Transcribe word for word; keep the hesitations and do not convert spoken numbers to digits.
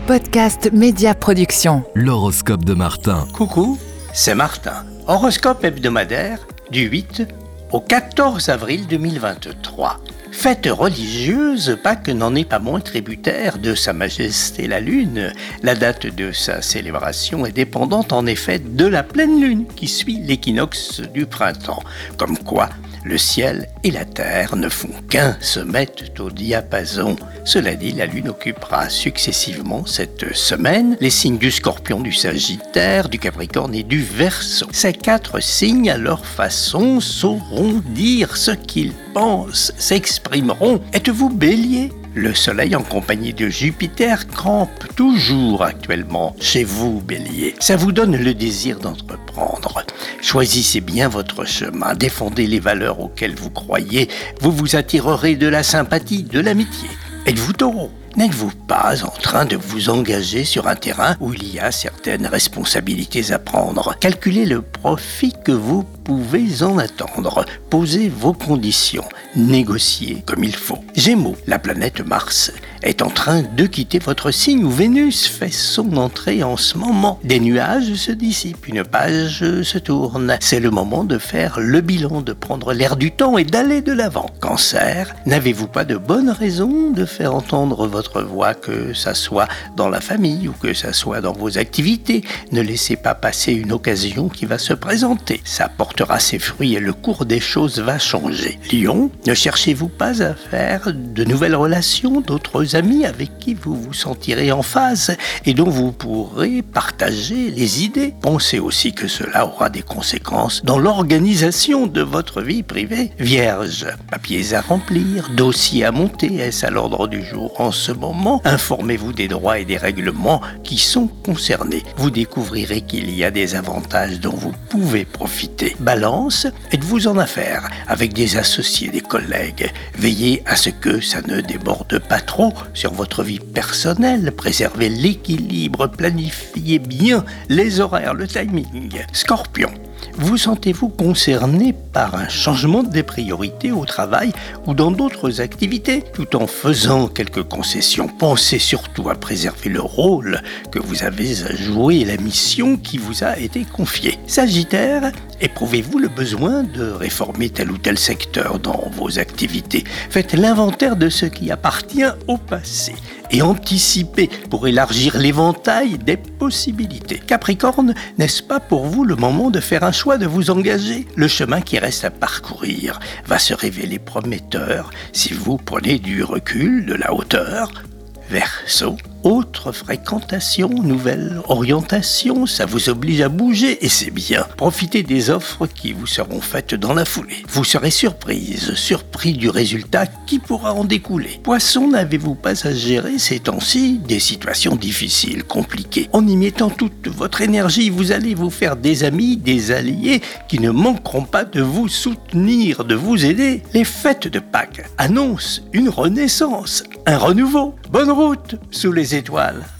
podcast Média Production. L'horoscope de Martin. Coucou, c'est Martin. Horoscope hebdomadaire du huit au quatorze avril deux mille vingt-trois. Fête religieuse, Pâques n'en est pas moins tributaire de Sa Majesté la Lune. La date de sa célébration est dépendante en effet de la pleine lune qui suit l'équinoxe du printemps. Comme quoi, le ciel et la terre ne font qu'un, se mettent au diapason. Cela dit, la lune occupera successivement cette semaine les signes du Scorpion, du Sagittaire, du Capricorne et du Verseau. Ces quatre signes, à leur façon, sauront dire ce qu'ils pensent, s'exprimeront. Êtes-vous Bélier ? Le soleil en compagnie de Jupiter campe toujours actuellement chez vous, Bélier. Ça vous donne le désir d'entreprendre. Choisissez bien votre chemin, défendez les valeurs auxquelles vous croyez, vous vous attirerez de la sympathie, de l'amitié. Êtes-vous Taureau ? N'êtes-vous pas en train de vous engager sur un terrain où il y a certaines responsabilités à prendre ? Calculez le profit que vous pouvez en attendre. Posez vos conditions. Négociez comme il faut. Gémeaux, la planète Mars est en train de quitter votre signe où Vénus fait son entrée en ce moment. Des nuages se dissipent, une page se tourne. C'est le moment de faire le bilan, de prendre l'air du temps et d'aller de l'avant. Cancer, n'avez-vous pas de bonnes raisons de faire entendre votre voix, que ça soit dans la famille ou que ça soit dans vos activités? Ne laissez pas passer une occasion qui va se présenter. Ça portera ses fruits et le cours des choses va changer. Lion, ne cherchez-vous pas à faire de nouvelles relations, d'autres amis avec qui vous vous sentirez en phase et dont vous pourrez partager les idées. Pensez aussi que cela aura des conséquences dans l'organisation de votre vie privée. Vierge, papiers à remplir, dossiers à monter, est-ce à l'ordre du jour en ce moment? Informez-vous des droits et des règlements qui sont concernés. Vous découvrirez qu'il y a des avantages dont vous pouvez profiter. Balance, êtes-vous en affaires avec des associés, des collègues? Veillez à ce que ça ne déborde pas trop sur votre vie personnelle. Préservez l'équilibre, planifiez bien les horaires, le timing. Scorpion, vous sentez-vous concerné par un changement des priorités au travail ou dans d'autres activités, tout en faisant quelques concessions? Pensez surtout à préserver le rôle que vous avez à jouer et la mission qui vous a été confiée. Sagittaire, éprouvez-vous le besoin de réformer tel ou tel secteur dans vos activités? Faites l'inventaire de ce qui appartient au passé et anticipez pour élargir l'éventail des possibilités. Capricorne, n'est-ce pas pour vous le moment de faire un choix, de vous engager? Le chemin qui reste à parcourir va se révéler prometteur si vous prenez du recul, de la hauteur. Verseau, autre fréquentation, nouvelle orientation, ça vous oblige à bouger et c'est bien. Profitez des offres qui vous seront faites dans la foulée. Vous serez surprise, surpris du résultat qui pourra en découler. Poisson, n'avez-vous pas à gérer ces temps-ci des situations difficiles, compliquées? En y mettant toute votre énergie, vous allez vous faire des amis, des alliés qui ne manqueront pas de vous soutenir, de vous aider. Les fêtes de Pâques annoncent une renaissance, un renouveau. Bonne route sous les étoiles.